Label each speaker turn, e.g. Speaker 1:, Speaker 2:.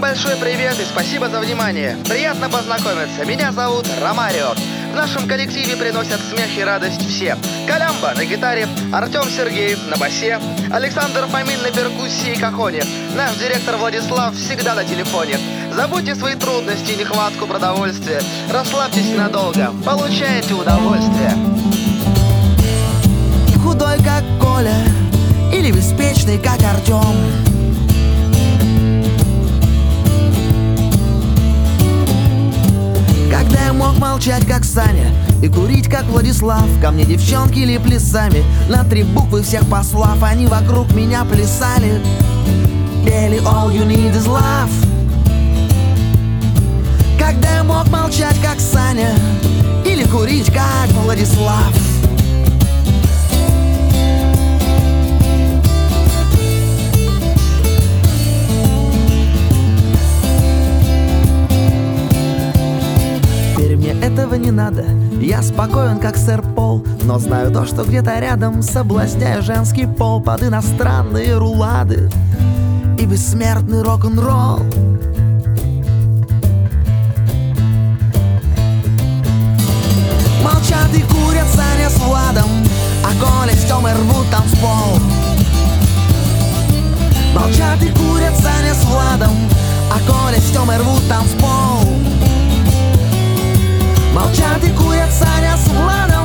Speaker 1: большой привет и спасибо за внимание. Приятно познакомиться. Меня зовут Ромарио. В нашем коллективе приносят смех и радость все. Колямба на гитаре, Артем Сергеев на басе, Александр Фомин на перкуссии и кахоне. Наш директор Владислав всегда на телефоне. Забудьте свои трудности и нехватку продовольствия. Расслабьтесь ненадолго, получайте удовольствие.
Speaker 2: Худой, как Коля, или беспечный, как Артем. Когда я мог молчать, как Саня, и курить, как Владислав. Ко мне девчонки липли сами, на 3 буквы всех послав. Они вокруг меня плясали, пели «All you need is love». Когда я мог молчать, как Саня, или курить, как Владислав. Теперь мне этого не надо, я спокоен, как сэр Пол. Но знаю то, что где-то рядом соблазняю женский пол под иностранные рулады и бессмертный рок-н-ролл. Молчат и курят Саня с Владом, а Коля с Тёмой рвут танцпол. Молчат и курят Саня с Владом, а Коля с Тёмой рвут танцпол. Молчат и курят Саня с Владом.